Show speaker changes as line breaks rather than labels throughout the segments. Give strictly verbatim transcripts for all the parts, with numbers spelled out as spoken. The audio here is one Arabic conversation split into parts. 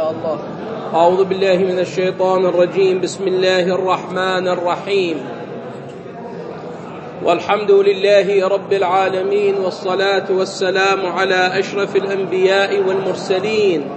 شاء الله. أعوذ بالله من الشيطان الرجيم. بسم الله الرحمن الرحيم. والحمد لله رب العالمين، والصلاة والسلام على أشرف الأنبياء والمرسلين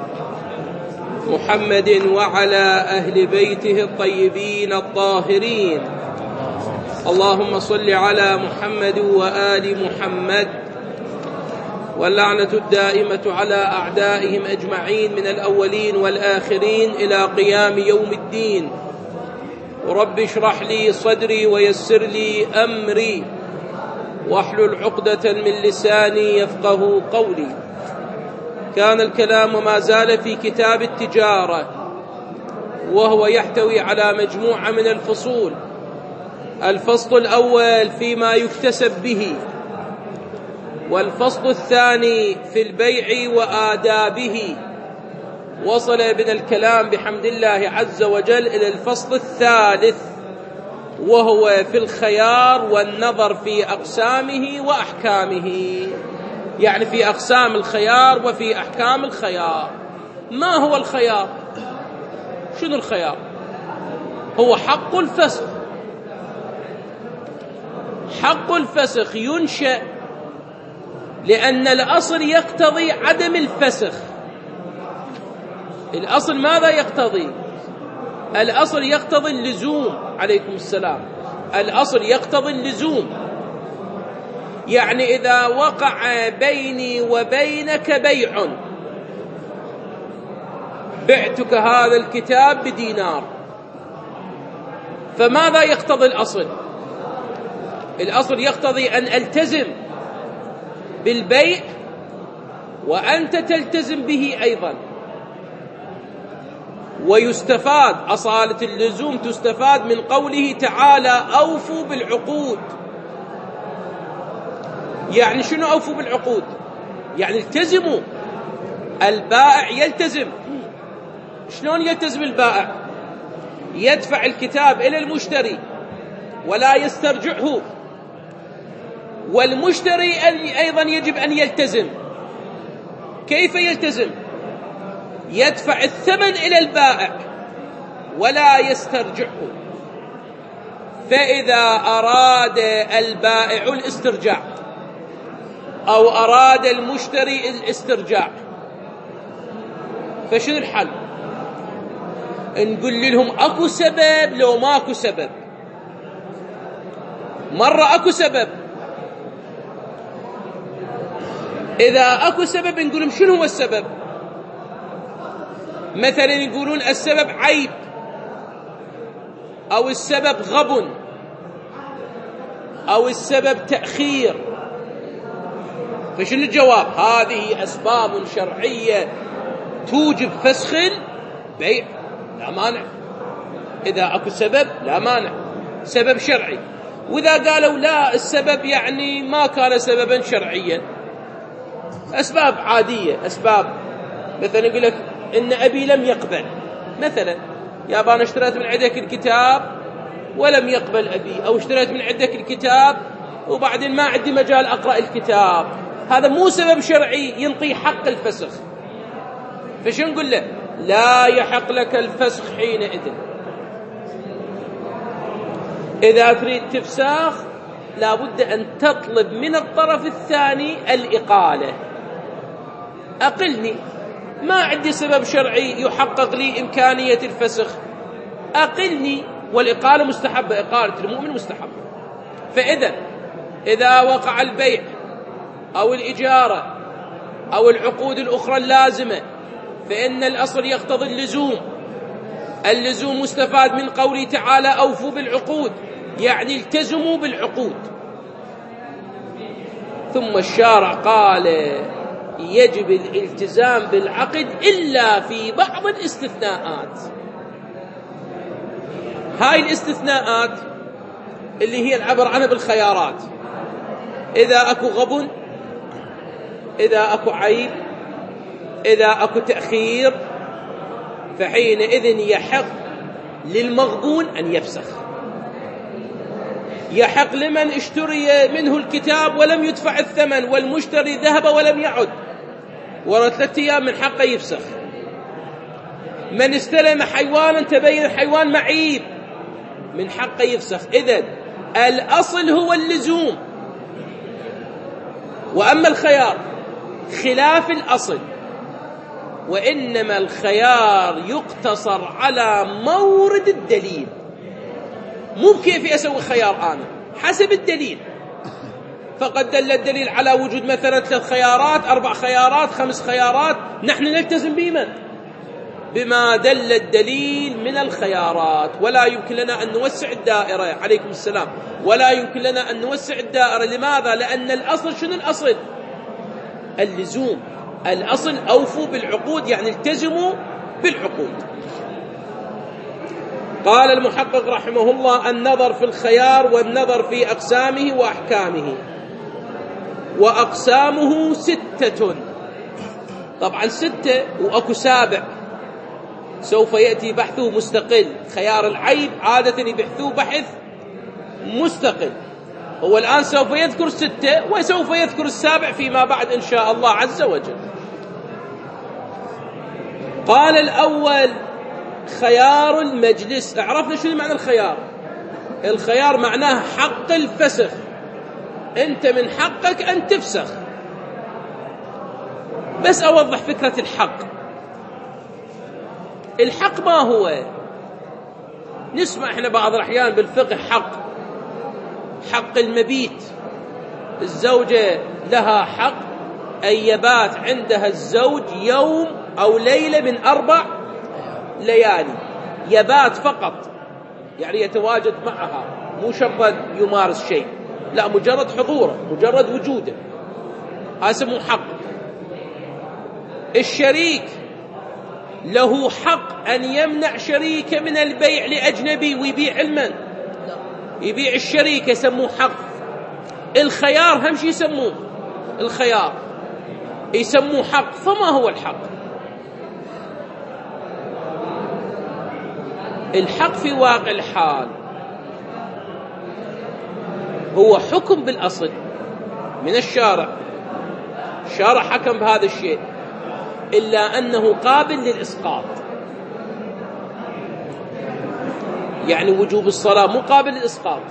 محمد وعلى أهل بيته الطيبين الطاهرين. اللهم صل على محمد وآل محمد، واللعنة الدائمة على أعدائهم أجمعين من الأولين والآخرين إلى قيام يوم الدين. ورب اشرح لي صدري ويسر لي أمري واحلل عقدة من لساني يفقه قولي. كان الكلام وما زال في كتاب التجارة، وهو يحتوي على مجموعة من الفصول. الفصل الأول فيما يكتسب به، والفصل الثاني في البيع وآدابه. وصل بنا الكلام بحمد الله عز وجل إلى الفصل الثالث، وهو في الخيار والنظر في أقسامه وأحكامه، يعني في أقسام الخيار وفي أحكام الخيار. ما هو الخيار؟ شنو الخيار؟ هو حق الفسخ. حق الفسخ ينشأ لأن الأصل يقتضي عدم الفسخ. الأصل ماذا يقتضي؟ الأصل يقتضي اللزوم. عليكم السلام. الأصل يقتضي اللزوم، يعني إذا وقع بيني وبينك بيع، بعتك هذا الكتاب بدينار، فماذا يقتضي الأصل؟ الأصل يقتضي أن ألتزم بالبيع وأنت تلتزم به أيضا. ويستفاد أصالة اللزوم تستفاد من قوله تعالى أوفوا بالعقود. يعني شنو أوفوا بالعقود؟ يعني التزموا. البائع يلتزم. شلون يلتزم البائع؟ يدفع الكتاب إلى المشتري ولا يسترجعه، والمشتري أيضا يجب أن يلتزم. كيف يلتزم؟ يدفع الثمن إلى البائع ولا يسترجعه. فإذا أراد البائع الاسترجاع أو أراد المشتري الاسترجاع، فشنو الحل؟ نقول لهم أكو سبب لو ماكو سبب. مرة أكو سبب. إذا أكو سبب نقول لهم شنو هو السبب؟ مثلا يقولون السبب عيب، أو السبب غبن، أو السبب تأخير. فشنو الجواب؟ هذه أسباب شرعية توجب فسخ البيع، لا مانع. إذا أكو سبب لا مانع، سبب شرعي. وإذا قالوا لا السبب يعني ما كان سببا شرعيا، أسباب عادية، أسباب مثلا يقول لك إن أبي لم يقبل، مثلا يا أبا أنا اشتريت من عندك الكتاب ولم يقبل أبي، أو اشتريت من عندك الكتاب وبعدين ما عندي مجال أقرأ الكتاب. هذا مو سبب شرعي ينطي حق الفسخ. فشو نقول له؟ لا يحق لك الفسخ حينئذ. إذا تريد تفسخ لابد أن تطلب من الطرف الثاني الإقالة. أقلني، ما عندي سبب شرعي يحقق لي إمكانية الفسخ، أقلني. والإقالة مستحبة، إقالة المؤمن مستحبة. فإذا إذا وقع البيع أو الإجارة أو العقود الأخرى اللازمة، فإن الأصل يقتضي اللزوم. اللزوم مستفاد من قوله تعالى أوفوا بالعقود، يعني التزموا بالعقود. ثم الشارع قال يجب الالتزام بالعقد إلا في بعض الاستثناءات. هاي الاستثناءات اللي هي العبر عنها بالخيارات. إذا أكو غبن، إذا أكو عيب، إذا أكو تأخير، فحينئذ يحق للمغبون أن يفسخ. يحق لمن اشتري منه الكتاب ولم يدفع الثمن، والمشتري ذهب ولم يعد، ورا ثلاثة أيام من حقه يفسخ. من استلم حيوانا تبين الحيوان معيب من حقه يفسخ. إذن الأصل هو اللزوم، وأما الخيار خلاف الأصل، وإنما الخيار يقتصر على مورد الدليل. مو كيف أسوي خيار أنا، حسب الدليل. فقد دل الدليل على وجود مثلا ثلاث خيارات، أربع خيارات، خمس خيارات، نحن نلتزم بمن؟ بما دل الدليل من الخيارات. ولا يمكن لنا أن نوسع الدائرة، عليكم السلام، ولا يمكن لنا أن نوسع الدائرة. لماذا؟ لأن الأصل شنو الأصل؟ اللزوم. الأصل أوفوا بالعقود، يعني التزموا بالعقود. قال المحقق رحمه الله: النظر في الخيار والنظر في أقسامه وأحكامه، وأقسامه ستة. طبعا ستة وأكو سابع سوف يأتي بحثه مستقل. خيار العيب عادة يبحثوه بحث مستقل. هو الآن سوف يذكر ستة وسوف يذكر السابع فيما بعد إن شاء الله عز وجل. قال الأول خيار المجلس. عرفنا شنو معنى الخيار؟ الخيار معناه حق الفسخ، أنت من حقك أن تفسخ. بس أوضح فكرة الحق. الحق ما هو؟ نسمع إحنا بعض الأحيان بالفقه حق حق المبيت. الزوجة لها حق أن يبات عندها الزوج يوم أو ليلة من أربع ليالي، يبات فقط، يعني يتواجد معها، مو شرط يمارس شيء، لا، مجرد حضوره، مجرد وجوده، هذا اسمه حق. الشريك له حق أن يمنع شريكه من البيع لأجنبي ويبيع المن، يبيع الشريك، يسموه حق. الخيار هم شي يسموه الخيار، يسموه حق. فما هو الحق؟ الحق في واقع الحال هو حكم بالأصل من الشارع. الشارع حكم بهذا الشيء، إلا أنه قابل للإسقاط. يعني وجوب الصلاة مو قابل للإسقاط،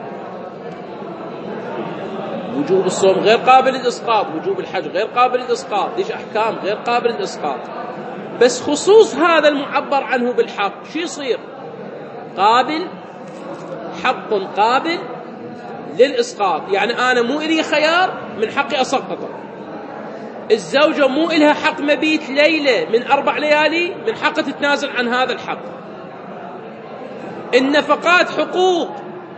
وجوب الصوم غير قابل للإسقاط، وجوب الحج غير قابل للإسقاط، ليش أحكام غير قابل للإسقاط. بس خصوص هذا المعبر عنه بالحق شو يصير؟ قابل، حق قابل للإسقاط. يعني أنا مو إلي خيار، من حقي أسقطه. الزوجة مو إلها حق مبيت ليلة من أربع ليالي، من حقها تتنازل عن هذا الحق. النفقات حقوق،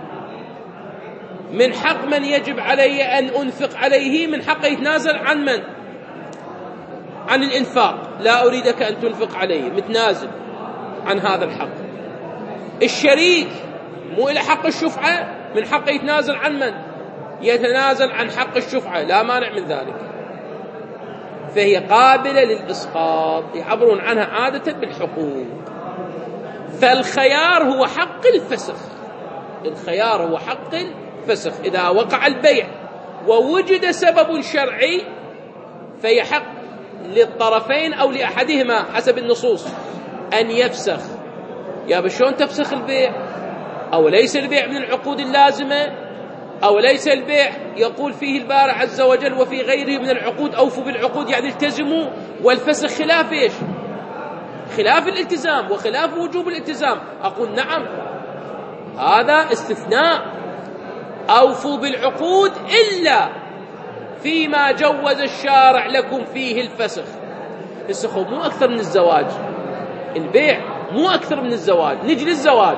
من حق من يجب علي أن أنفق عليه، من حقه يتنازل عن من؟ عن الإنفاق، لا أريدك أن تنفق علي، متنازل عن هذا الحق. الشريك مو إلى حق الشفعة، من حقه يتنازل عن من؟ يتنازل عن حق الشفعة، لا مانع من ذلك. فهي قابلة للإسقاط، يعبرون عنها عادة بالحقوق. فالخيار هو حق الفسخ، الخيار هو حق الفسخ. إذا وقع البيع ووجد سبب شرعي فيحق للطرفين أو لأحدهما حسب النصوص أن يفسخ. يا بشون تفسخ البيع؟ أو ليس البيع من العقود اللازمة؟ أو ليس البيع يقول فيه البارع عز وجل وفي غيره من العقود أوفوا بالعقود، يعني التزموا، والفسخ خلاف إيش؟ خلاف الالتزام وخلاف وجوب الالتزام. أقول نعم، هذا استثناء، أوفوا بالعقود إلا فيما جوز الشارع لكم فيه الفسخ. السخو مو أكثر من الزواج، البيع مو أكثر من الزواج. نجي للزواج،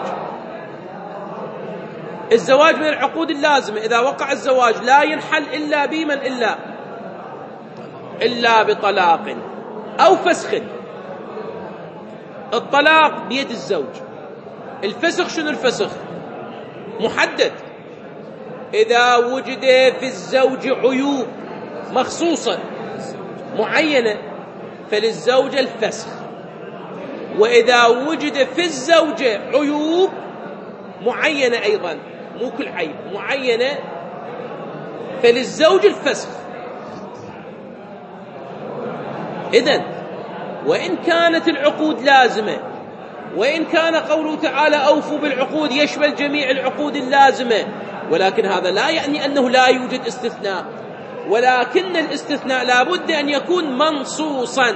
الزواج من العقود اللازمة. إذا وقع الزواج لا ينحل إلا بمن؟ إلا إلا بطلاق أو فسخ. الطلاق بيد الزوج، الفسخ شنو الفسخ؟ محدد. إذا وجد في الزوج عيوب مخصوصة معينة فللزوجة الفسخ، وإذا وجد في الزوجة عيوب معينة أيضا، مو كل عيب، معينة، فللزوج الفسخ. إذن وإن كانت العقود لازمة، وإن كان قوله تعالى أوفوا بالعقود يشمل جميع العقود اللازمة، ولكن هذا لا يعني أنه لا يوجد استثناء، ولكن الاستثناء لا بد أن يكون منصوصا.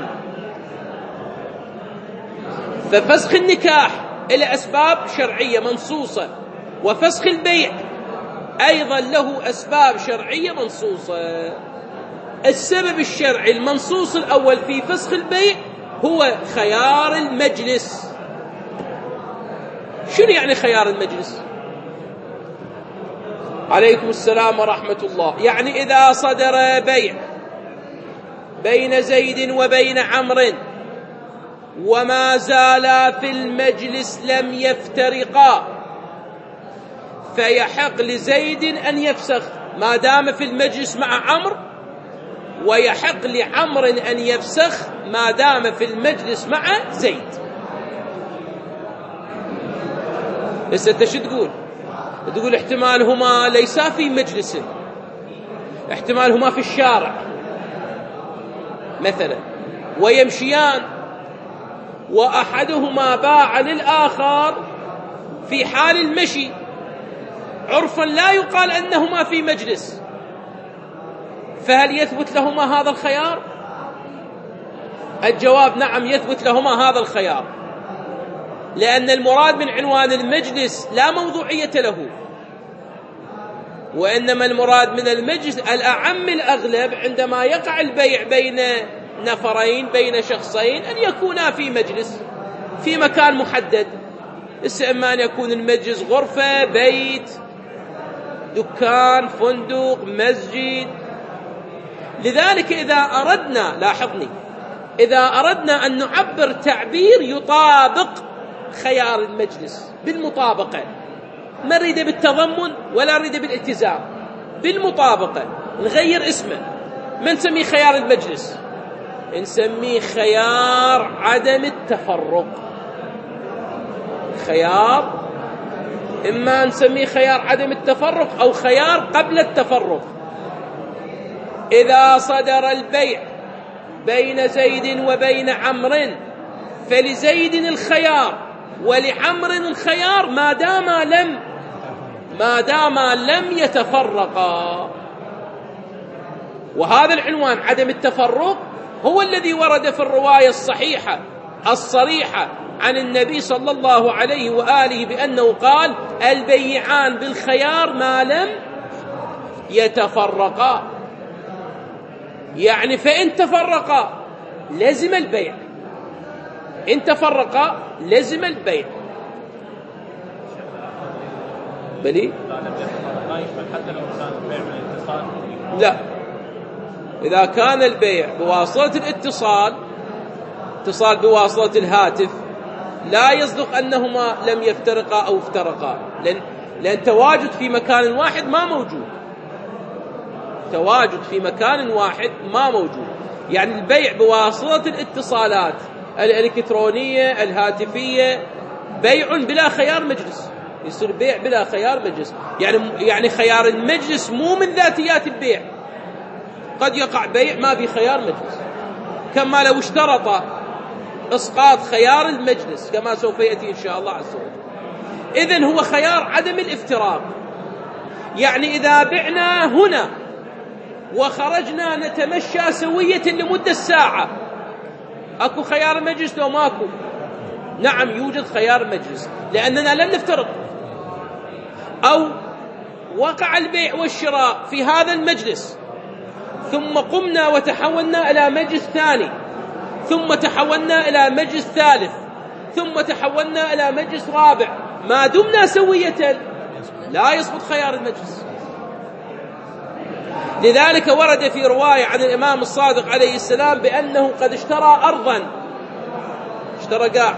ففسخ النكاح إلى أسباب شرعية منصوصة، وفسخ البيع أيضا له أسباب شرعية منصوصة. السبب الشرعي المنصوص الأول في فسخ البيع هو خيار المجلس. شنو يعني خيار المجلس؟ عليكم السلام ورحمة الله. يعني إذا صدر بيع بين زيد وبين عمرو وما زالا في المجلس لم يفترقا، فيحق لزيد أن يفسخ ما دام في المجلس مع عمرو، ويحق لعمرو أن يفسخ ما دام في المجلس مع زيد. بس أنت شو تقول؟ تقول احتمال هما ليسا في مجلس، احتمال هما في الشارع مثلا ويمشيان، وأحدهما باع للآخر في حال المشي، عرفا لا يقال أنهما في مجلس، فهل يثبت لهما هذا الخيار؟ الجواب نعم، يثبت لهما هذا الخيار، لأن المراد من عنوان المجلس لا موضوعية له، وإنما المراد من المجلس الأعم الأغلب عندما يقع البيع بين نفرين بين شخصين أن يكونا في مجلس في مكان محدد. إما أن يكون المجلس غرفة، بيت، دكان، فندق، مسجد. لذلك إذا أردنا، لاحظني، إذا أردنا أن نعبر تعبير يطابق خيار المجلس بالمطابقة، ما نريد بالتضمن ولا نريد بالالتزام، بالمطابقة، نغير اسمه، ما نسميه خيار المجلس، نسميه خيار عدم التفرق. خيار إما نسميه خيار عدم التفرق أو خيار قبل التفرق. إذا صدر البيع بين زيد وبين عمرو فلزيد الخيار ولعمرو الخيار ما دام لم ما دام لم يتفرقا. وهذا العنوان عدم التفرق هو الذي ورد في الرواية الصحيحة الصريحة عن النبي صلى الله عليه وآله بأنه قال: البيعان بالخيار ما لم يتفرقا. يعني فإن تفرقا لزم البيع، إن تفرقا لزم البيع. بلي لا، إذا كان البيع بواسطة الاتصال، اتصال بواسطة الهاتف، لا يصدق أنهما لم يفترقا أو افترقا، لأن, لأن تواجد في مكان واحد ما موجود، تواجد في مكان واحد ما موجود. يعني البيع بواسطة الاتصالات الإلكترونية الهاتفية بيع بلا خيار مجلس، يصير بيع بلا خيار مجلس. يعني يعني خيار المجلس مو من ذاتيات البيع، قد يقع بيع ما بخيار مجلس، كما لو اشترط إسقاط خيار المجلس كما سوف يأتي إن شاء الله عز وجل. إذن هو خيار عدم الافتراق. يعني إذا بعنا هنا وخرجنا نتمشى سوية لمدة ساعة، أكو خيار مجلس لو ماكو؟ نعم يوجد خيار مجلس، لأننا لن نفترق. أو وقع البيع والشراء في هذا المجلس، ثم قمنا وتحولنا إلى مجلس ثاني، ثم تحولنا إلى مجلس ثالث، ثم تحولنا إلى مجلس رابع، ما دمنا سوية لا يسقط خيار المجلس. لذلك ورد في رواية عن الإمام الصادق عليه السلام بأنه قد اشترى أرضا، اشترى قاع،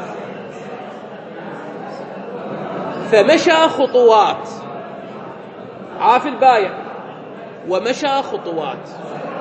فمشى خطوات، عاف البايع ومشى خطوات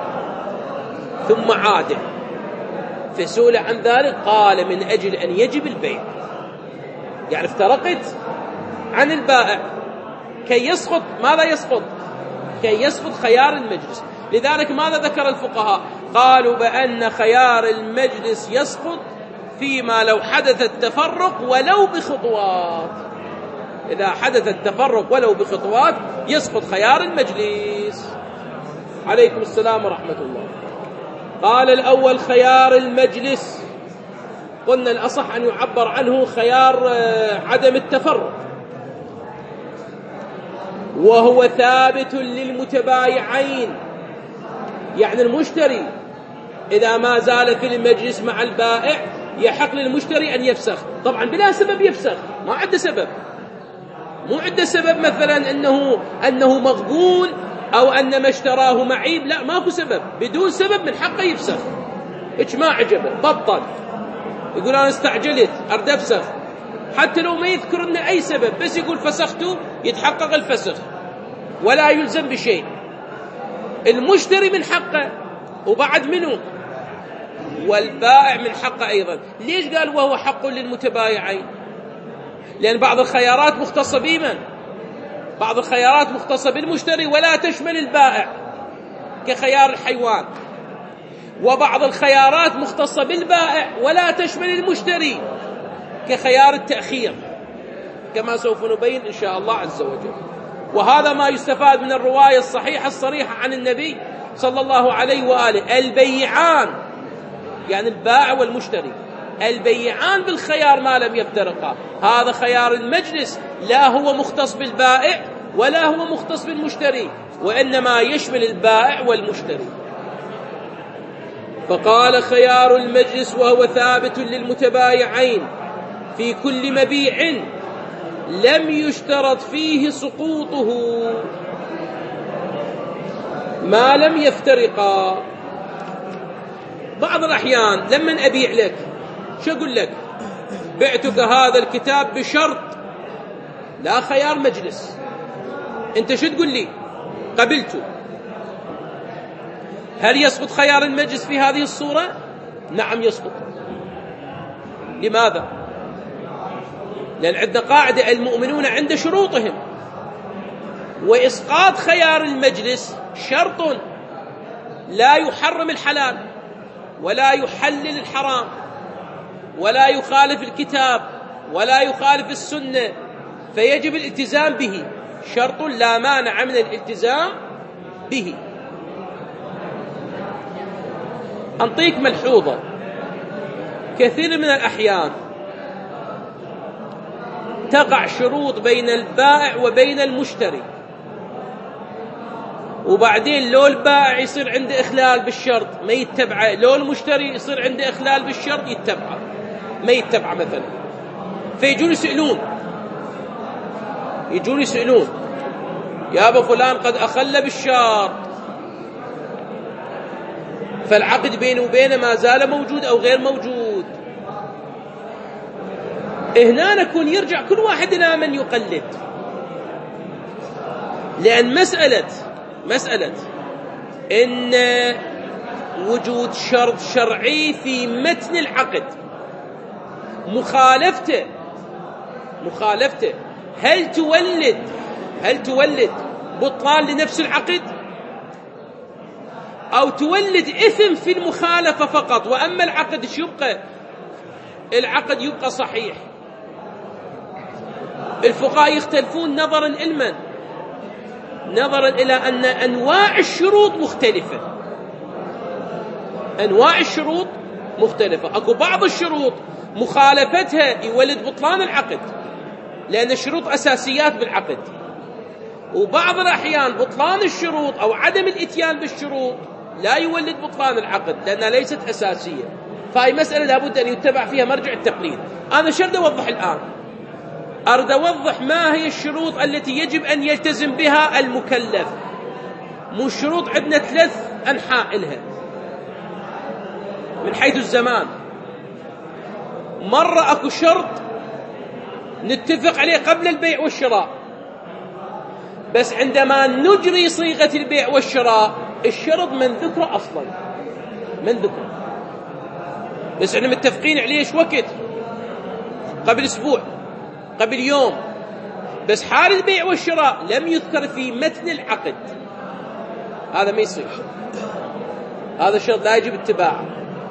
ثم عاد، فسئل عن ذلك قال: من أجل أن يجب البيع. يعني افترقت عن البائع كي يسقط، ماذا يسقط؟ كي يسقط خيار المجلس. لذلك ماذا ذكر الفقهاء؟ قالوا بأن خيار المجلس يسقط فيما لو حدث التفرق ولو بخطوات. إذا حدث التفرق ولو بخطوات يسقط خيار المجلس. عليكم السلام ورحمة الله. قال الأول خيار المجلس، قلنا الأصح أن يعبر عنه خيار عدم التفرق، وهو ثابت للمتبايعين، يعني المشتري إذا ما زال في المجلس مع البائع يحق للمشتري أن يفسخ، طبعا بلا سبب يفسخ، ما عنده سبب، مو عنده سبب مثلا أنه, أنه مغبون أو أن ما اشتراه معيب، لا، ماكو سبب، بدون سبب من حقه يفسخ. إيش ما عجبه بطل، يقول أنا استعجلت أرد أفسخ، حتى لو ما يذكر لنا أي سبب، بس يقول فسخته يتحقق الفسخ ولا يلزم بشيء. المشتري من حقه، وبعد منه والبائع من حقه أيضا. ليش قال وهو حق للمتبايعين؟ لأن بعض الخيارات مختصة بمن؟ بعض الخيارات مختصة بالمشتري ولا تشمل البائع كخيار الحيوان، وبعض الخيارات مختصة بالبائع ولا تشمل المشتري كخيار التأخير، كما سوف نبين إن شاء الله عز وجل. وهذا ما يستفاد من الرواية الصحيحة الصريحة عن النبي صلى الله عليه وآله. البيعان، يعني البائع والمشتري، البيعان بالخيار ما لم يفترقا. هذا خيار المجلس لا هو مختص بالبائع ولا هو مختص بالمشتري، وإنما يشمل البائع والمشتري. فقال خيار المجلس وهو ثابت للمتبايعين في كل مبيع لم يشترط فيه سقوطه ما لم يفترقا. بعض الأحيان لما أبيع لك، شو أقول لك؟ بعتك هذا الكتاب بشرط، لا خيار مجلس، أنت شو تقول لي؟ قبلته. هل يسقط خيار المجلس في هذه الصورة؟ نعم يسقط. لماذا؟ لأن عندنا قاعدة المؤمنون عند شروطهم، وإسقاط خيار المجلس شرط لا يحرم الحلال ولا يحلل الحرام ولا يخالف الكتاب ولا يخالف السنة، فيجب الالتزام به، شرط لا مانع من الالتزام به. أنطيك ملحوظة، كثير من الأحيان تقع شروط بين البائع وبين المشتري، وبعدين لو البائع يصير عنده إخلال بالشرط ما يتبعه، لو المشتري يصير عنده إخلال بالشرط يتبعه ما يتبعه مثلا. فيجون يسألون يجون يسألون يا أبا فلان قد أخل بالشرط، فالعقد بينه وبينه ما زال موجود أو غير موجود. هنا نكون يرجع كل واحد إلى من يقلد، لأن مسألة مسألة إن وجود شرط شرعي في متن العقد مخالفته مخالفته هل تولد هل تولد بطلان لنفس العقد أو تولد إثم في المخالفة فقط، وأما العقد شو يبقى؟ العقد يبقى صحيح. الفقهاء يختلفون نظرا علما نظرا إلى أن أنواع الشروط مختلفة أنواع الشروط مختلفة أكو بعض الشروط مخالفتها يولد بطلان العقد لأن الشروط أساسيات بالعقد، وبعض الأحيان بطلان الشروط أو عدم الإتيان بالشروط لا يولد بطلان العقد لأنها ليست أساسية. فهي مسألة لابد أن يتبع فيها مرجع التقليد. أنا شرد أوضح الآن، أريد أوضح ما هي الشروط التي يجب أن يلتزم بها المكلف. مو الشروط عندنا ثلاث أنحاء لها من حيث الزمان. مرة أكو شرط نتفق عليه قبل البيع والشراء، بس عندما نجري صيغة البيع والشراء الشرط من ذكره أصلا من ذكره بس احنا متفقين عليه ايش وقت؟ قبل أسبوع، قبل يوم، بس حال البيع والشراء لم يذكر في متن العقد، هذا ما يصير. هذا الشرط لا يجب اتباعه.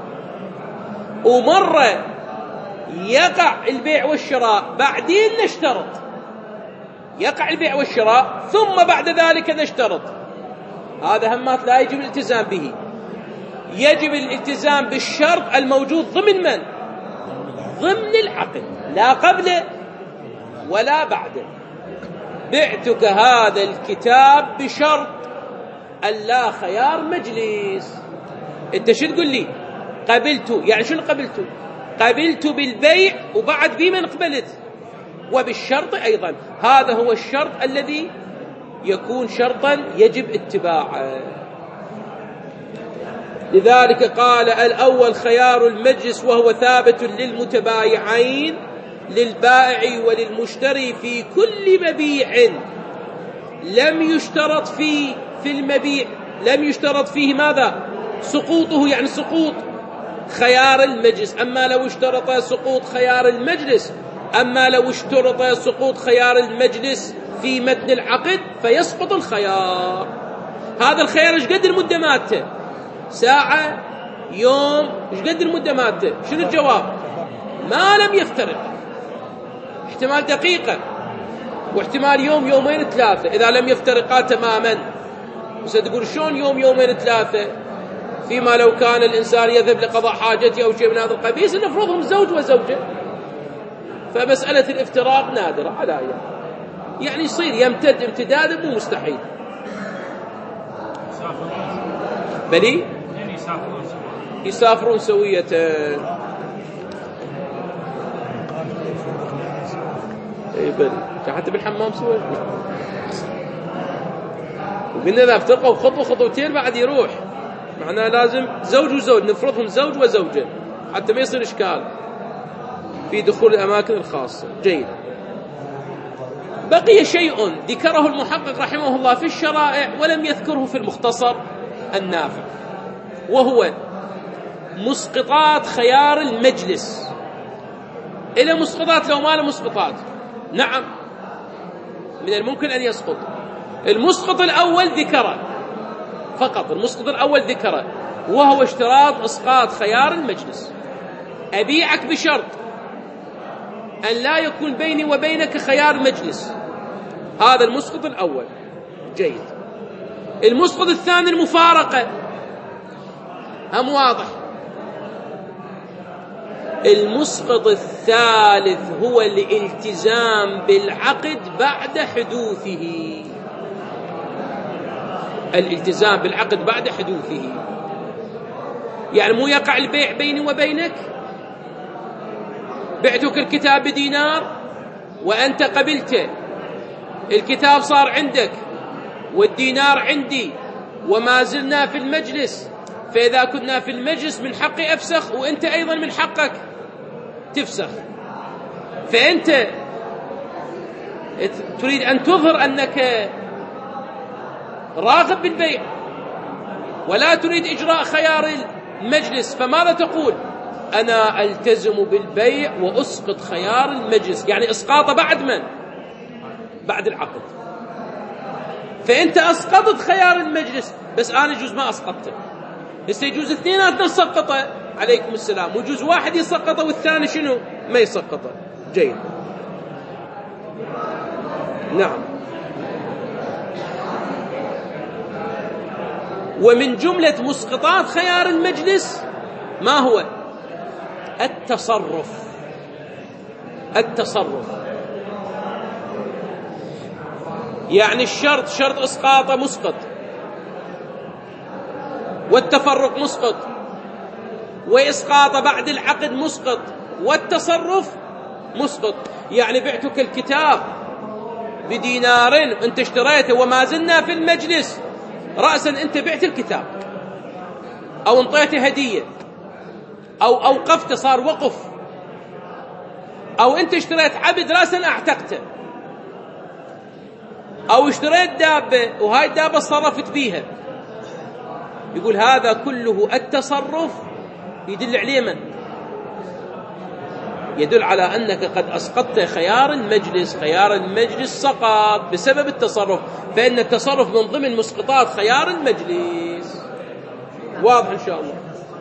ومرة يقع البيع والشراء بعدين نشترط، يقع البيع والشراء ثم بعد ذلك نشترط، هذا همات لا يجب الالتزام به. يجب الالتزام بالشرط الموجود ضمن من؟ ضمن العقد، لا قبله ولا بعده. بعتك هذا الكتاب بشرط ألا خيار مجلس. انت شو تقول لي؟ قبلت، يعني شنو قبلت؟ قبلت بالبيع وبعد بي من قبلت، وبالشرط أيضا. هذا هو الشرط الذي يكون شرطا يجب اتباعه. لذلك قال الأول خيار المجلس، وهو ثابت للمتبايعين للبائع وللمشتري في كل مبيع لم يشترط فيه في المبيع لم يشترط فيه ماذا؟ سقوطه، يعني سقوط خيار المجلس. أما لو اشترط سقوط خيار المجلس أما لو اشترط سقوط خيار المجلس في متن العقد فيسقط الخيار. هذا الخيار ايش قد المدة مالته؟ ساعة، يوم، ايش قد المدة مالته؟ شنو الجواب؟ ما لم يفترق، احتمال دقيقة واحتمال يوم، يومين، ثلاثة، إذا لم يفترقا تماما. وستقول شلون يوم، يومين، ثلاثة؟ فيما لو كان الإنسان يذهب لقضاء حاجته أو شيء من هذا القبيل نفرضهم زوج وزوجة، فمسألة الافتراق نادرة على يعني يعني يصير يمتد امتداد مو مستحيل. بلي يسافرون سوية. اي بلي حتى بالحمام سوية. وقلنا إذا افترقوا خطوة خطوتين بعد يروح، معناه لازم زوج وزوج، نفرضهم زوج وزوجة حتى ما يصير إشكال في دخول الأماكن الخاصة. جيد. بقي شيء ذكره المحقق رحمه الله في الشرائع ولم يذكره في المختصر النافع، وهو مسقطات خيار المجلس. إلى مسقطات لو ما له مسقطات؟ نعم، من الممكن أن يسقط. المسقط الأول ذكره فقط، المسقط الأول ذكره، وهو اشتراط إسقاط خيار المجلس. أبيعك بشرط أن لا يكون بيني وبينك خيار مجلس، هذا المسقط الأول. جيد. المسقط الثاني المفارقة، هم واضح. المسقط الثالث هو الالتزام بالعقد بعد حدوثه، الالتزام بالعقد بعد حدوثه، يعني مو يقع البيع بيني وبينك، بعتك الكتاب بدينار وأنت قبلته، الكتاب صار عندك والدينار عندي وما زلنا في المجلس، فإذا كنا في المجلس من حقي أفسخ وأنت أيضا من حقك تفسخ. فأنت تريد أن تظهر أنك راغب بالبيع ولا تريد إجراء خيار المجلس، فماذا تقول؟ أنا ألتزم بالبيع وأسقط خيار المجلس، يعني إسقاطه بعد من؟ بعد العقد. فأنت أسقطت خيار المجلس، بس أنا يجوز ما أسقطته، بس يجوز اثنيناتنا نسقطه، عليكم السلام، ويجوز واحد يسقطه والثاني شنو؟ ما يسقطه. جيد. نعم. ومن جملة مسقطات خيار المجلس ما هو؟ التصرف. التصرف يعني الشرط شرط إسقاطه مسقط، والتفرق مسقط، وإسقاطه بعد العقد مسقط، والتصرف مسقط. يعني بعتك الكتاب بدينار أنت اشتريته وما زلنا في المجلس، رأسا أنت بعت الكتاب أو انطيته هدية أو أوقفته صار وقف، أو أنت اشتريت عبد رأسا أعتقته، أو اشتريت دابة وهاي الدابة صرفت بيها. يقول هذا كله التصرف يدل عليه من؟ يدل على أنك قد أسقطت خيار المجلس، خيار المجلس سقط بسبب التصرف، فإن التصرف من ضمن مسقطات خيار المجلس. واضح إن شاء الله.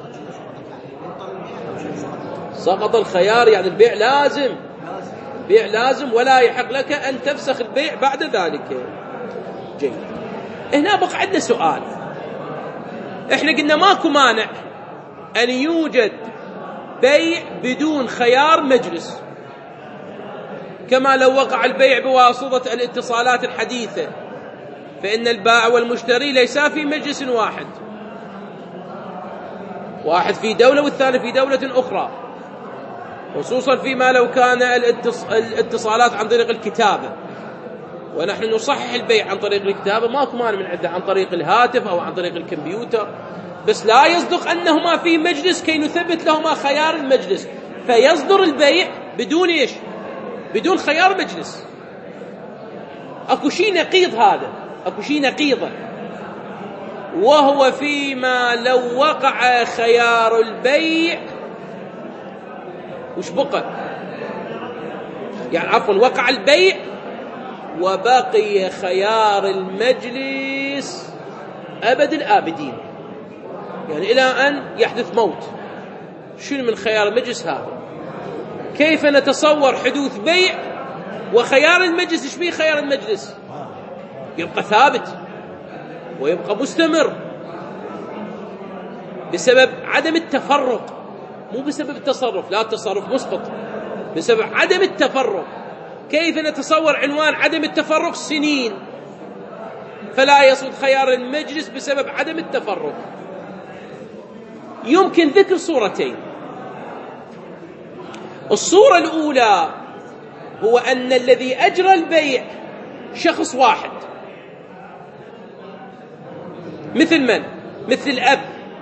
سقط الخيار يعني البيع لازم، بيع لازم ولا يحق لك أن تفسخ البيع بعد ذلك. جيد. هنا بقى عندنا سؤال. احنا قلنا ماكو مانع أن يوجد بيع بدون خيار مجلس، كما لو وقع البيع بواسطة الاتصالات الحديثة، فإن البائع والمشتري ليسا في مجلس واحد، واحد في دولة والثاني في دولة أخرى، خصوصا فيما لو كان الاتصالات عن طريق الكتابة، ونحن نصحح البيع عن طريق الكتابة، ماكو مانع من عده عن طريق الهاتف أو عن طريق الكمبيوتر، بس لا يصدق أنهما في مجلس كي نثبت لهما خيار المجلس، فيصدر البيع بدون إيش؟ بدون خيار مجلس. أكو شيء نقيض هذا، أكو شيء نقيضة، وهو فيما لو وقع خيار البيع وش بقى؟ يعني عفوا وقع البيع وبقي خيار المجلس أبد الآبدين، يعني إلى أن يحدث موت. شنو من خيار المجلس هذا؟ كيف نتصور حدوث بيع وخيار المجلس إيش فيه؟ خيار المجلس يبقى ثابت ويبقى مستمر بسبب عدم التفرق، مو بسبب التصرف، لا التصرف مسقط، بسبب عدم التفرق. كيف نتصور عنوان عدم التفرق سنين فلا يصل خيار المجلس بسبب عدم التفرق؟ يمكن ذكر صورتين. الصورة الأولى هو أن الذي أجرى البيع شخص واحد، مثل من؟ مثل الأب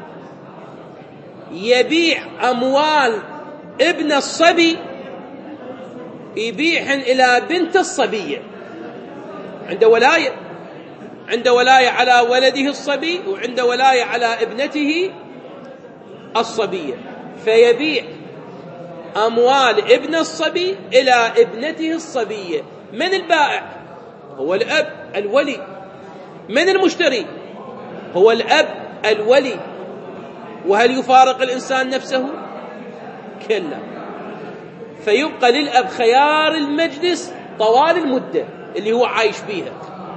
يبيع أموال ابن الصبي، يبيعهن إلى بنت الصبية، عنده ولاية، عنده ولاية على ولده الصبي وعنده ولاية على ابنته الصبية، فيبيع أموال ابن الصبي إلى ابنته الصبية. من البائع؟ هو الأب الولي. من المشتري؟ هو الأب الولي. وهل يفارق الإنسان نفسه؟ كلا. فيبقى للأب خيار المجلس طوال المدة اللي هو عايش بيها.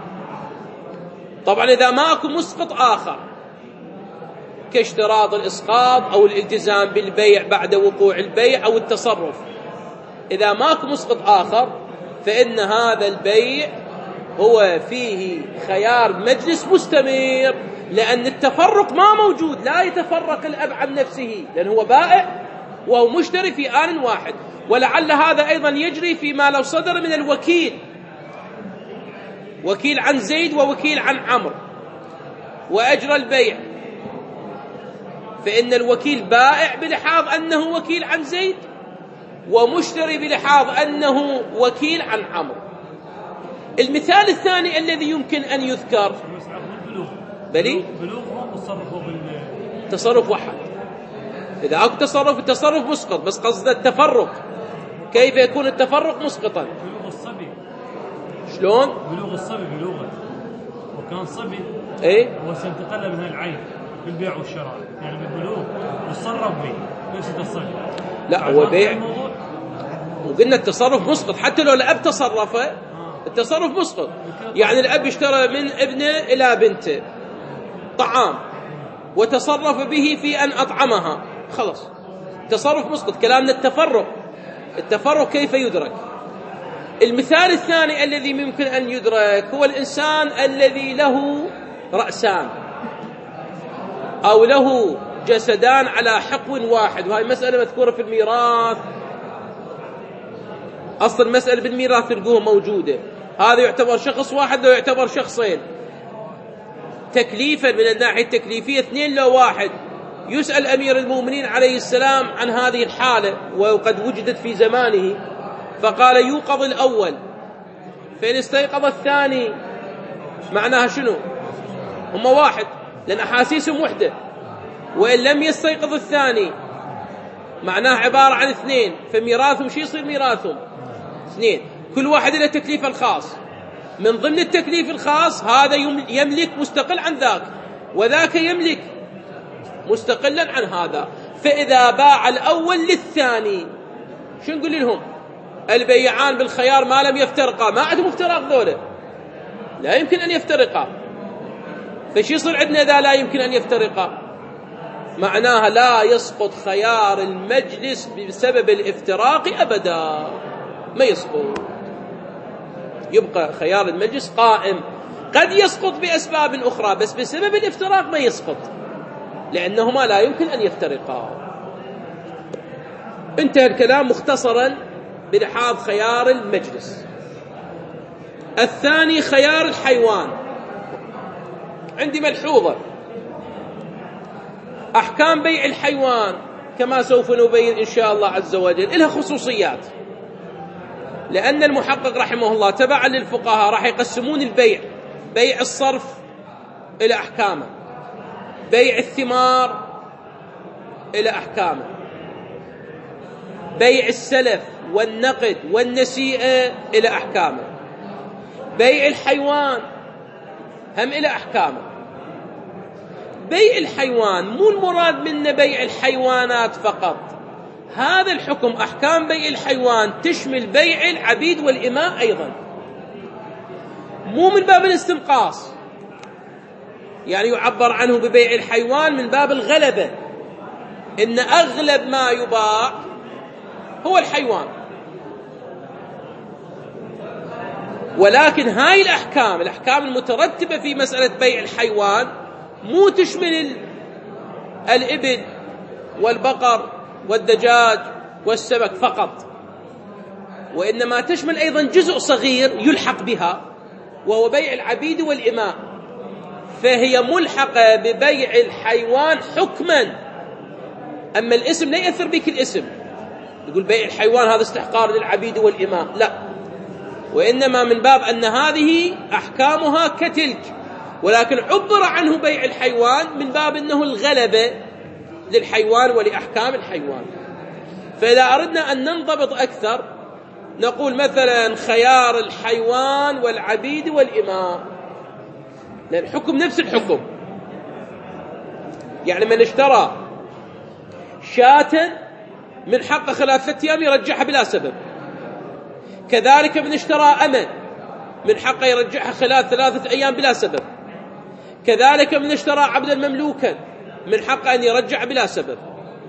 طبعا إذا ماكو مسقط آخر كاشتراط الإسقاط أو الالتزام بالبيع بعد وقوع البيع أو التصرف، إذا ماكو مسقط آخر فإن هذا البيع هو فيه خيار مجلس مستمر، لأن التفرق ما موجود، لا يتفرق الأب عن نفسه، لأنه هو بائع وهو مشتري في آن واحد. ولعل هذا أيضا يجري فيما لو صدر من الوكيل، وكيل عن زيد ووكيل عن عمرو وأجرى البيع، فإن الوكيل بائع بلحاظ أنه وكيل عن زيد، ومشتري بلحاظ أنه وكيل عن عمرو. المثال الثاني الذي يمكن أن يذكر بلي تصرف واحد. إذا أكو تصرف، التصرف مسقط، بس قصد التفرق. كيف يكون التفرق مسقطا؟
بلوغ الصبي.
شلون؟
بلوغ الصبي بلوغه، وكان صبي
ايه
هو سينتقل من العين بالبيع والشراء، يعني بالبلوغ وتصرف به ليس الصبي.
لا هو بيع، وقلنا التصرف مسقط حتى لو الأب تصرفه، التصرف مسقط. يعني الأب اشترى من ابنه إلى بنته طعام وتصرف به في أن أطعمها، خلص تصرف مسقط. كلامنا التفرق، التفرق كيف يدرك؟ المثال الثاني الذي ممكن أن يدرك هو الإنسان الذي له رأسان أو له جسدان على حقو واحد، وهي مسألة مذكورة في الميراث. أصل المسألة بالميراث تلقوها موجودة. هذا يعتبر شخص واحد لو يعتبر شخصين، تكليفا من الناحية التكليفية اثنين لو واحد. يسأل أمير المؤمنين عليه السلام عن هذه الحالة وقد وجدت في زمانه، فقال يوقظ الأول، فإن استيقظ الثاني معناها شنو؟ هم واحد لأن أحاسيسهم وحدة. وإن لم يستيقظ الثاني معناها عبارة عن اثنين، فميراثهم شو يصير؟ ميراثهم اثنين، كل واحد له تكليف الخاص. من ضمن التكليف الخاص هذا يملك مستقل عن ذاك، وذاك يملك مستقلا عن هذا. فإذا باع الأول للثاني، شو نقول لهم؟ البيعان بالخيار ما لم يفترقا، ما عندهم افتراق ذولا، لا يمكن أن يفترقا. فشي يصير عندنا إذا لا يمكن أن يفترقا؟ معناها لا يسقط خيار المجلس بسبب الافتراق أبدا، ما يسقط، يبقى خيار المجلس قائم. قد يسقط بأسباب أخرى، بس بسبب الافتراق ما يسقط، لأنهما لا يمكن أن يفترقا. انتهى الكلام مختصرا بلحاظ خيار المجلس. الثاني خيار الحيوان. عندي ملحوظة: أحكام بيع الحيوان كما سوف نبين إن شاء الله عز وجل لها خصوصيات، لأن المحقق رحمه الله تبعا للفقهاء راح يقسمون البيع: بيع الصرف إلى أحكامه، بيع الثمار إلى أحكامه، بيع السلف والنقد والنسيئة إلى أحكامه، بيع الحيوان هم إلى أحكامه. بيع الحيوان مو المراد منه بيع الحيوانات فقط، هذا الحكم أحكام بيع الحيوان تشمل بيع العبيد والإماء أيضا، مو من باب الاستنقاص، يعني يعبر عنه ببيع الحيوان من باب الغلبة، إن أغلب ما يباع هو الحيوان. ولكن هاي الأحكام الأحكام المترتبة في مسألة بيع الحيوان مو تشمل الإبل والبقر والدجاج والسمك فقط، وإنما تشمل أيضا جزء صغير يلحق بها، وهو بيع العبيد والإماء، فهي ملحقة ببيع الحيوان حكما. أما الاسم لا يأثر بك الاسم، يقول بيع الحيوان هذا استحقار للعبيد والإماء، لا، وإنما من باب أن هذه أحكامها كتلك، ولكن عبر عنه بيع الحيوان من باب أنه الغلبة للحيوان ولأحكام الحيوان. فإذا أردنا أن ننضبط أكثر نقول مثلا خيار الحيوان والعبيد والإماء، لأن الحكم نفس الحكم. يعني من اشترى شاة من حق خلال ثلاثة أيام يرجعها بلا سبب، كذلك من اشترى أمن من حق يرجعها خلال ثلاثة أيام بلا سبب، كذلك من اشترى عبدا مملوكا من حق أن يرجع بلا سبب.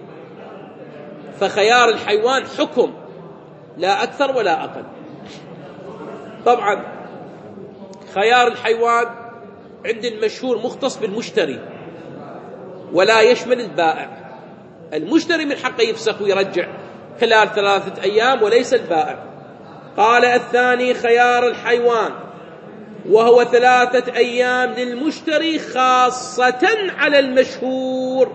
فخيار الحيوان حكم لا أكثر ولا أقل. طبعا خيار الحيوان عند المشهور مختص بالمشتري ولا يشمل البائع. المشتري من حقه يفسخ ويرجع خلال ثلاثة أيام وليس البائع. قال الثاني خيار الحيوان وهو ثلاثة أيام للمشتري خاصة على المشهور،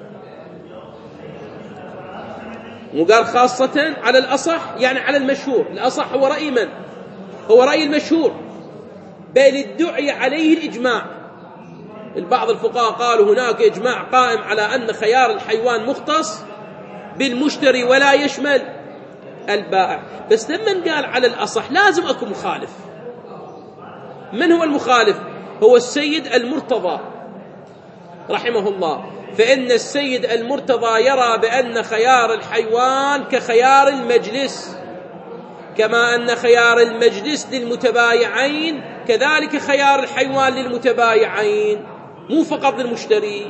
وقال خاصة على الأصح، يعني على المشهور. الأصح هو رأي من؟ هو رأي المشهور، بل ادعي عليه الإجماع. البعض الفقهاء قالوا هناك إجماع قائم على أن خيار الحيوان مختص بالمشتري ولا يشمل البائع، بس لما قال على الأصح لازم أكو مخالف. من هو المخالف؟ هو السيد المرتضى رحمه الله، فإن السيد المرتضى يرى بأن خيار الحيوان كخيار المجلس، كما أن خيار المجلس للمتبايعين كذلك خيار الحيوان للمتبايعين، مو فقط للمشتري.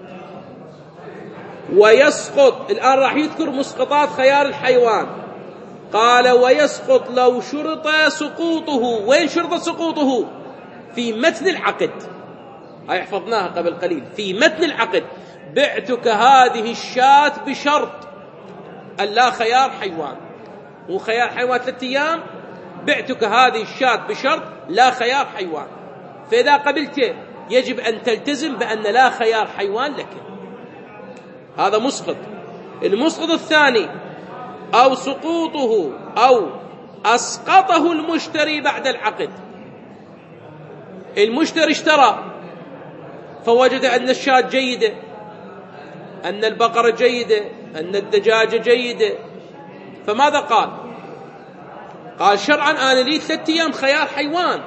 ويسقط، الآن راح يذكر مسقطات خيار الحيوان. قال ويسقط لو شرط سقوطه. وين شرط سقوطه؟ في متن العقد، هاي حفظناها قبل قليل، في متن العقد: بعتك هذه الشاة بشرط أن لا خيار حيوان، وخيار حيوان ثلاثة أيام، بعتك هذه الشاة بشرط لا خيار حيوان. فإذا قبلت يجب أن تلتزم بأن لا خيار حيوان لك. هذا مسقط. المسقط الثاني: أو سقوطه أو أسقطه المشتري بعد العقد. المشتري اشترى فوجد أن الشاة جيدة، أن البقرة جيدة، أن الدجاجة جيدة، فماذا قال؟ قال شرعا أنا لي ثلاثة أيام خيار حيوان،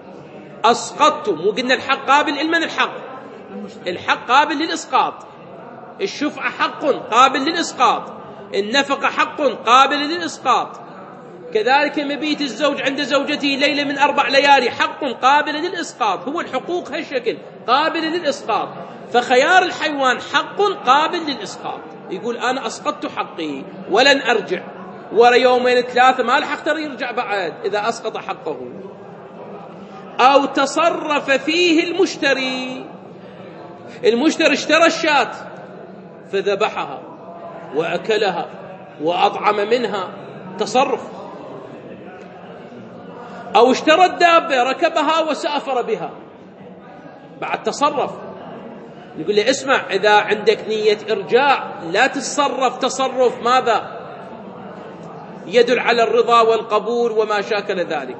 أسقطتم. وقلنا الحق قابل لمن؟ الحق الحق قابل للإسقاط. الشفعة حق قابل للإسقاط، النفقة حق قابل للإسقاط، كذلك مبيت الزوج عند زوجته ليلة من أربع ليالي حق قابل للإسقاط. هو الحقوق هالشكل قابل للإسقاط، فخيار الحيوان حق قابل للإسقاط. يقول أنا أسقطت حقي ولن أرجع، ورا يومين ثلاثة ما لحق ترى يرجع بعد إذا أسقط حقه. أو تصرف فيه المشتري، المشتري اشترى الشاة فذبحها وأكلها وأطعم منها، تصرف. أو اشترى الدابة ركبها وسافر بها، بعد تصرف. يقول لي اسمع، إذا عندك نية إرجاع لا تتصرف تصرف ماذا يدل على الرضا والقبول وما شاكل ذلك.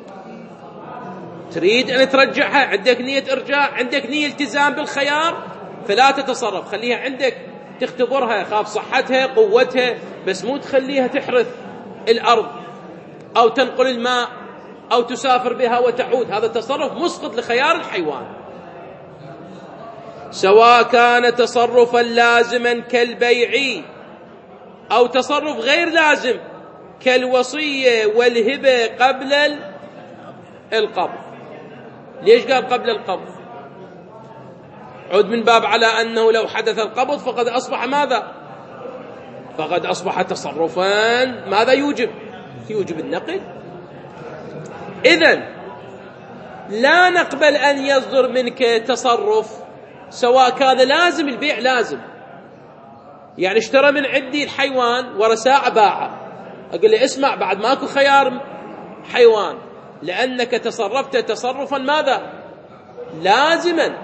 تريد أن ترجعها، عندك نية إرجاع، عندك نية التزام بالخيار، فلا تتصرف، خليها عندك تختبرها، خاف صحتها قوتها، بس مو تخليها تحرث الأرض أو تنقل الماء أو تسافر بها وتعود. هذا تصرف مسقط لخيار الحيوان. سواء كان تصرفا لازما كالبيع أو تصرف غير لازم كالوصية والهبة قبل القبض. ليش قال قبل القبض؟ عد من باب على أنه لو حدث القبض فقد أصبح ماذا؟ فقد أصبح تصرفا ماذا يوجب؟ يوجب النقل. إذن لا نقبل أن يصدر منك تصرف سواء كان لازم، البيع لازم، يعني اشترى من عندي الحيوان ورا ساعة باعه، أقول له اسمع بعد ماكو خيار حيوان لأنك تصرفت تصرفا ماذا؟ لازما.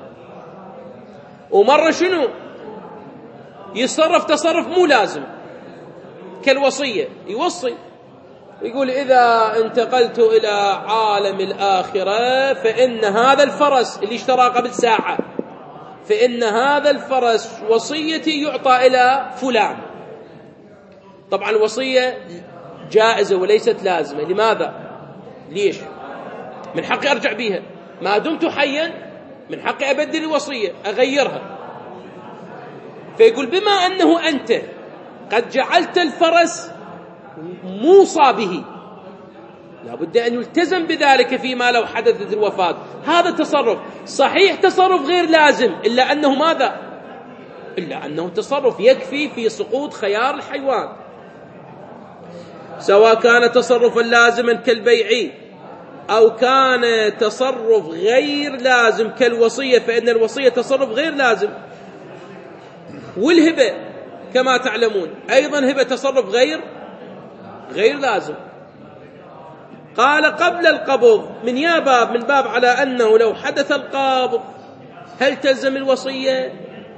ومرة شنو يتصرف تصرف مو لازم كالوصية، يوصي يقول إذا انتقلت إلى عالم الآخرة فإن هذا الفرس اللي اشترى قبل ساعة، فإن هذا الفرس وصيتي يعطى إلى فلان. طبعا الوصية جائزة وليست لازمة. لماذا؟ ليش؟ من حقي أرجع بيها، ما دمت حيا من حقي أبدل الوصية أغيرها. فيقول بما أنه أنت قد جعلت الفرس موصى به لابد أن يلتزم بذلك فيما لو حدثت الوفاة. هذا تصرف صحيح، تصرف غير لازم، إلا أنه ماذا؟ إلا أنه تصرف يكفي في سقوط خيار الحيوان. سواء كان تصرفا لازما كالبيع أو كان تصرف غير لازم كالوصية، فإن الوصية تصرف غير لازم. والهبة كما تعلمون أيضا هبة تصرف غير غير لازم. قال قبل القبض من يا باب من باب على أنه لو حدث القبض هل تلزم الوصية؟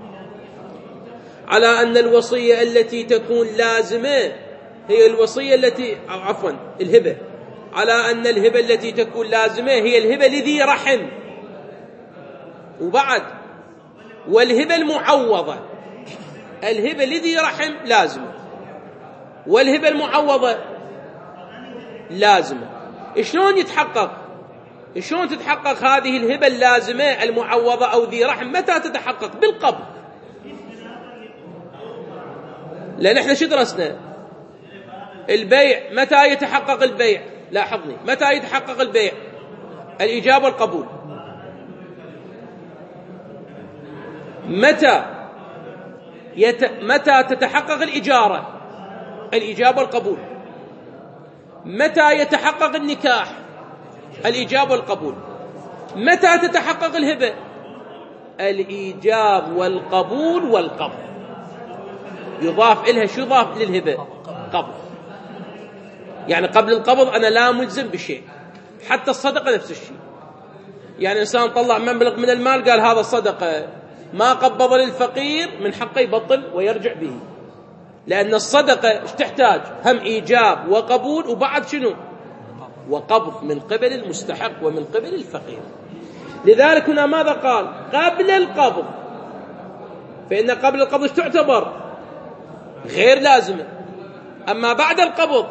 على أن الوصية التي تكون لازمة هي الوصية التي أو عفوا الهبة، على أن الهبة التي تكون لازمة هي الهبة لذي رحم. وبعد والهبة المعوضة، الهبة لذي رحم لازمة والهبة المعوضة لازمة. شلون يتحقق؟ شلون تتحقق هذه الهبة اللازمة المعوضة أو ذي رحم؟ متى تتحقق؟ بالقبض. لأن احنا شو درسنا؟ البيع متى يتحقق البيع؟ لاحظني، متى يتحقق البيع؟ الإجابة والقبول. متى يت... متى تتحقق الإجارة؟ الإجابة والقبول. متى يتحقق النكاح؟ الإجابة والقبول. متى تتحقق الهبة؟ الإيجاب والقبول والقبض. يضاف إلها شو يضاف للهبة؟ قبض. يعني قبل القبض أنا لا ملزم بشيء، حتى الصدقة نفس الشيء. يعني إنسان طلع مبلغ من المال قال هذا الصدقة، ما قبض للفقير من حقه يبطل ويرجع به، لأن الصدقة ايش تحتاج؟ هم إيجاب وقبول وبعد شنو؟ وقبض من قبل المستحق ومن قبل الفقير. لذلك هنا ماذا قال؟ قبل القبض، فإن قبل القبض تعتبر غير لازمة، أما بعد القبض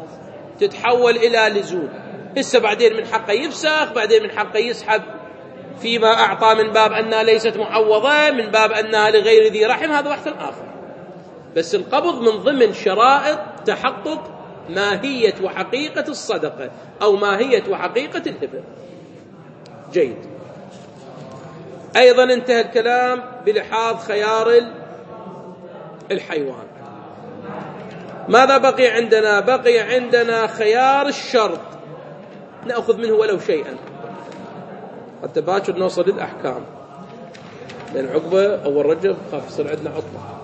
تتحول إلى لزوم. هسه بعدين من حقه يفسخ، بعدين من حقه يسحب فيما أعطى من باب أنها ليست معوضة، من باب أنها لغير ذي رحم، هذا بحث آخر. بس القبض من ضمن شرائط تحقق ماهية وحقيقة الصدقة أو ماهية وحقيقة الهبة. جيد. أيضا انتهى الكلام بلحاظ خيار الحيوان. ماذا بقي عندنا؟ بقي عندنا خيار الشرط، نأخذ منه ولو شيئا حتى باكر نوصل للأحكام، لأن عقبة أول رجب خاف يصير عندنا عطلة.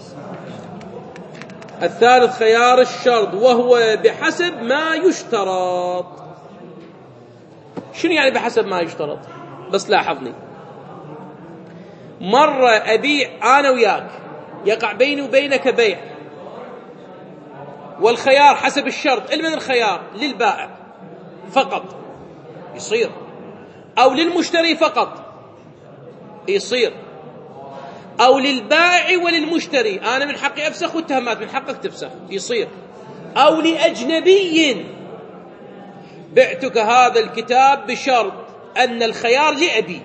الثالث خيار الشرط، وهو بحسب ما يشترط. شنو يعني بحسب ما يشترط؟ بس لاحظني، مرة أبيع أنا وياك، يقع بيني وبينك بيع، والخيار حسب الشرط. لمن الخيار؟ للبائع فقط يصير، أو للمشتري فقط يصير، أو للبائع وللمشتري، أنا من حقي أفسخ والتهمات من حقك تفسخ يصير، أو لأجنبي، بعتك هذا الكتاب بشرط أن الخيار لأبي،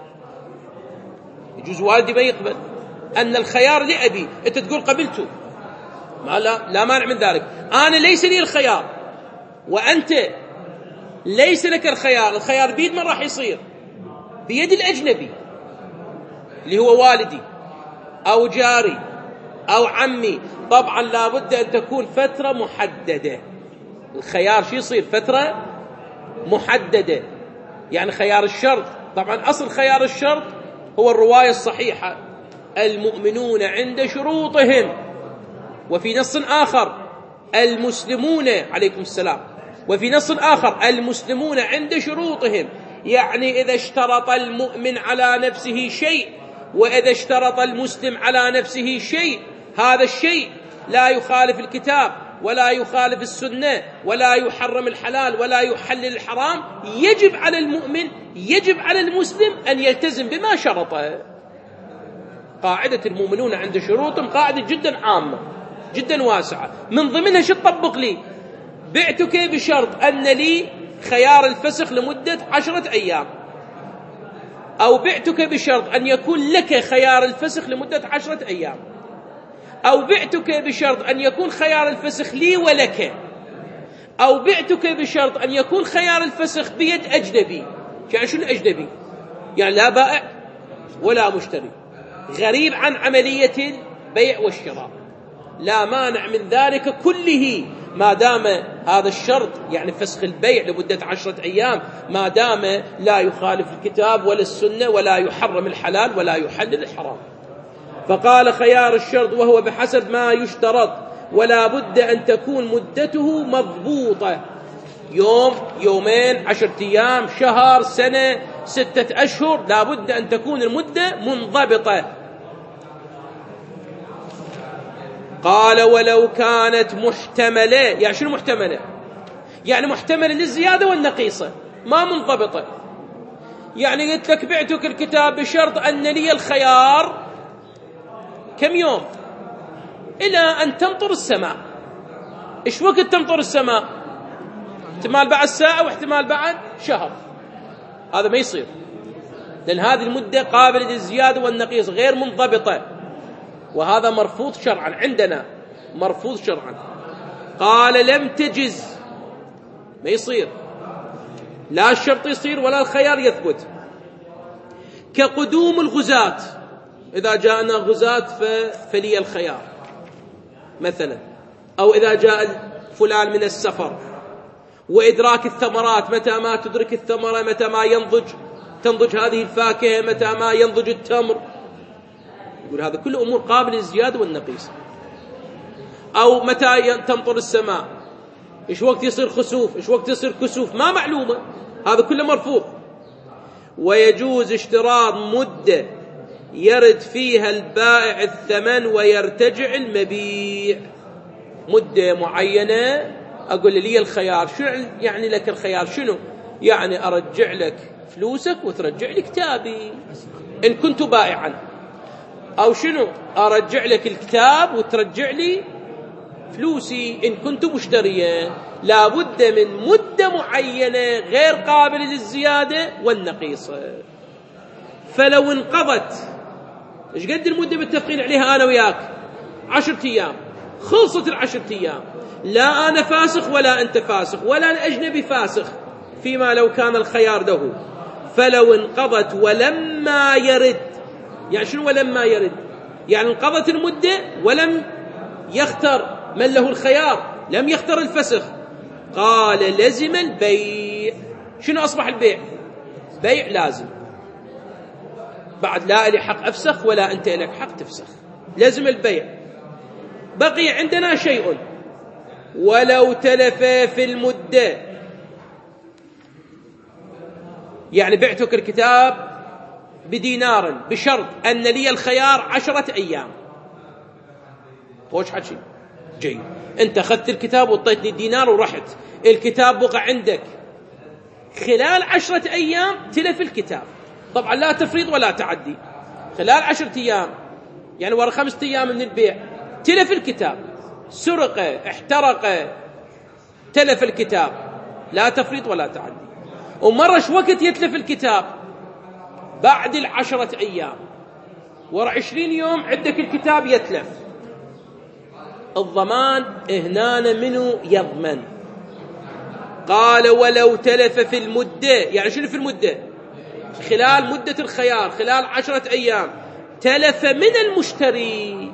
يجوز والدي ما يقبل، أن الخيار لأبي، أنت تقول قبلته، ما لا لا مانع من ذلك. أنا ليس لي الخيار وأنت ليس لك الخيار، الخيار بيد من راح يصير؟ بيد الأجنبي اللي هو والدي أو جاري أو عمي. طبعا لابد أن تكون فترة محددة، الخيار شو يصير؟ فترة محددة، يعني خيار الشرط. طبعا أصل خيار الشرط هو الرواية الصحيحة، المؤمنون عند شروطهم، وفي نص آخر المسلمون، عليكم السلام، وفي نص آخر المسلمون عند شروطهم، يعني إذا اشترط المؤمن على نفسه شيء وإذا اشترط المسلم على نفسه شيء، هذا الشيء لا يخالف الكتاب ولا يخالف السنة ولا يحرم الحلال ولا يحلل الحرام، يجب على المؤمن يجب على المسلم أن يلتزم بما شرطه. قاعدة المؤمنون عند شروطهم قاعدة جدا عامة جدا واسعة، من ضمنها شو تطبق لي؟ بعتك بشرط أن لي خيار الفسخ لمدة عشرة أيام، أو بعتك بشرط أن يكون لك خيار الفسخ لمدة عشرة أيام، أو بعتك بشرط أن يكون خيار الفسخ لي ولك، أو بعتك بشرط أن يكون خيار الفسخ بيد أجنبي. يعني شنو أجنبي؟ يعني لا بائع ولا مشتري، غريب عن عملية البيع والشراء. لا مانع من ذلك كله ما دام هذا الشرط، يعني فسخ البيع لمدة عشرة أيام، ما دام لا يخالف الكتاب ولا السنة ولا يحرم الحلال ولا يحلل الحرام. فقال خيار الشرط وهو بحسب ما يشترط، ولا بد أن تكون مدته مضبوطة، يوم يومين عشرة أيام شهر سنة ستة أشهر، لا بد أن تكون المدة منضبطة. قال ولو كانت محتملة، يعني شنو محتملة؟ يعني محتملة للزيادة والنقيصة، ما منضبطة. يعني قلت لك بعتك الكتاب بشرط أن لي الخيار كم يوم إلى أن تمطر السماء. إيش وقت تمطر السماء؟ احتمال بعد ساعة واحتمال بعد شهر، هذا ما يصير، لأن هذه المدة قابلة للزيادة والنقيص غير منضبطة، وهذا مرفوض شرعا عندنا، مرفوض شرعا. قال لم تجز، ما يصير، لا الشرط يصير ولا الخيار يثبت. كقدوم الغزاة، إذا جاءنا غزاة فلي الخيار مثلا، أو إذا جاء فلان من السفر، وإدراك الثمرات، متى ما تدرك الثمرة، متى ما ينضج تنضج هذه الفاكهة، متى ما ينضج التمر، يقول هذا كله أمور قابلة للزيادة والنقيص. أو متى تمطر السماء، إيش وقت يصير خسوف، إيش وقت يصير كسوف، ما معلومة، هذا كله مرفوض. ويجوز اشتراط مدة يرد فيها البائع الثمن ويرتجع المبيع، مدة معينة أقول لي الخيار، شو يعني لك الخيار؟ شنو يعني؟ أرجع لك فلوسك وترجع لي كتابي إن كنت بائعا، أو شنو؟ أرجع لك الكتاب وترجع لي فلوسي إن كنت مشتريا. لا بد من مدة معينة غير قابلة للزيادة والنقيصة. فلو انقضت، ايش قد المدة متفقين عليها أنا وياك؟ عشرة أيام. خلصت العشرة أيام، لا أنا فاسخ ولا أنت فاسخ ولا الأجنبي فاسخ، فيما لو كان الخيار له. فلو انقضت ولما يرد، يعني شنو ولما يرد؟ يعني انقضت المدة ولم يختر من له الخيار، لم يختر الفسخ، قال لزم البيع. شنو أصبح البيع؟ بيع لازم، بعد لا لي حق أفسخ ولا أنت لك حق تفسخ، لازم البيع. بقي عندنا شيء، ولو تلف في المدة، يعني بعتك الكتاب بدينار بشرط أن لي الخيار عشرة أيام. خوش حكي جيد، أنت أخذت الكتاب وطيتني الدينار ورحت، الكتاب بقى عندك، خلال عشرة أيام تلف الكتاب، طبعا لا تفريط ولا تعدي، خلال عشرة أيام يعني ورا خمسة أيام من البيع تلف الكتاب، سرق، احترق، تلف الكتاب، لا تفريط ولا تعدي. ومرة شو وقت يتلف الكتاب؟ بعد العشرة أيام، ورا عشرين يوم عندك الكتاب يتلف، الضمان هنا منه يضمن. قال ولو تلف في المدة، يعني شنو في المدة؟ خلال مدة الخيار، خلال عشرة أيام تلف من المشتري.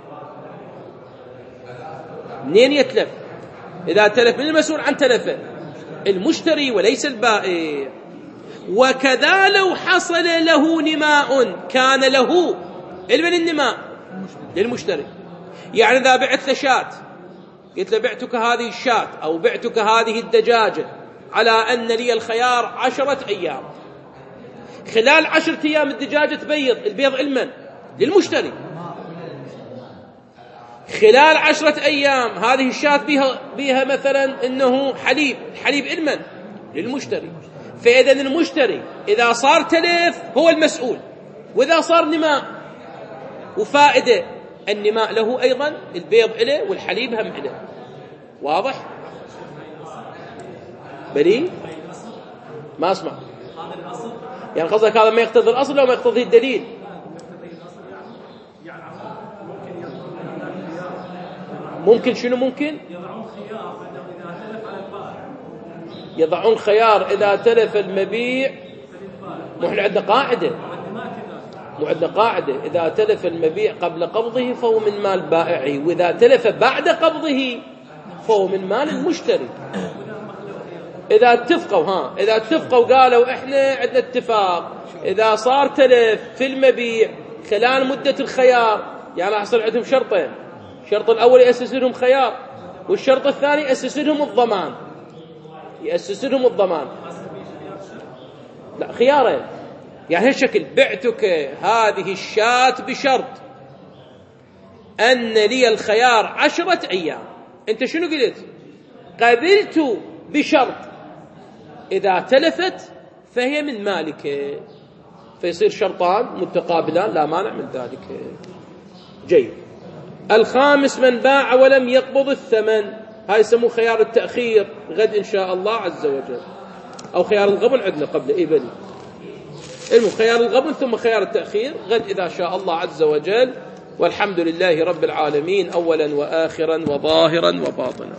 منين يتلف؟ إذا تلف من المسؤول عن تلفه، المشتري وليس البائع. وكذا لو حصل له نماء، كان له لمن النماء؟ للمشتري. يعني إذا بعت له شاة، قلت له بعتك هذه الشاة أو بعتك هذه الدجاجة على أن لي الخيار عشرة أيام، خلال عشرة أيام الدجاجة تبيض، البيض لمن؟ للمشتري. خلال عشرة أيام هذه الشاة بيها, بيها مثلا إنه حليب، الحليب لمن؟ للمشتري. فإذا المشتري إذا صار تلف هو المسؤول، وإذا صار نماء وفائدة، النماء له أيضا، البيض إله والحليب هم إله. واضح؟ بلي؟ ما أسمع. يعني قصدك هذا ما يقتضي الأصل أو ما يقتضي الدليل؟ ممكن شنو ممكن؟ يضعون خيار إذا تلف المبيع. مو احنا عندنا قاعدة، مو عندنا قاعدة إذا تلف المبيع قبل قبضه فهو من مال بائعه، وإذا تلف بعد قبضه فهو من مال المشتري. إذا اتفقوا ها إذا اتفقوا قالوا إحنا عندنا اتفاق، إذا صار تلف في المبيع خلال مدة الخيار، يعني حصل عندهم شرطين، الشرط الأول يأسس لهم خيار، والشرط الثاني يأسس لهم الضمان، يأسس لهم الضمان لا خيارين. يعني هالشكل، بعتك هذه الشاة بشرط أن لي الخيار عشرة أيام، أنت شنو قلت؟ قبلت بشرط إذا تلفت فهي من مالك، فيصير شرطان متقابلان لا مانع من ذلك. جيد. الخامس من باع ولم يقبض الثمن، هاي يسموه خيار التأخير، غد إن شاء الله عز وجل، أو خيار الغبن عندنا قبل إيه بني المهم خيار الغبن ثم خيار التأخير غد إذا شاء الله عز وجل. والحمد لله رب العالمين أولا وآخرا وظاهرا وباطنا.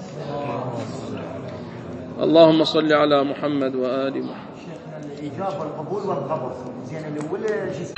اللهم صل على محمد وآل محمد.
الإجابة والقبول والقبض، زين الأول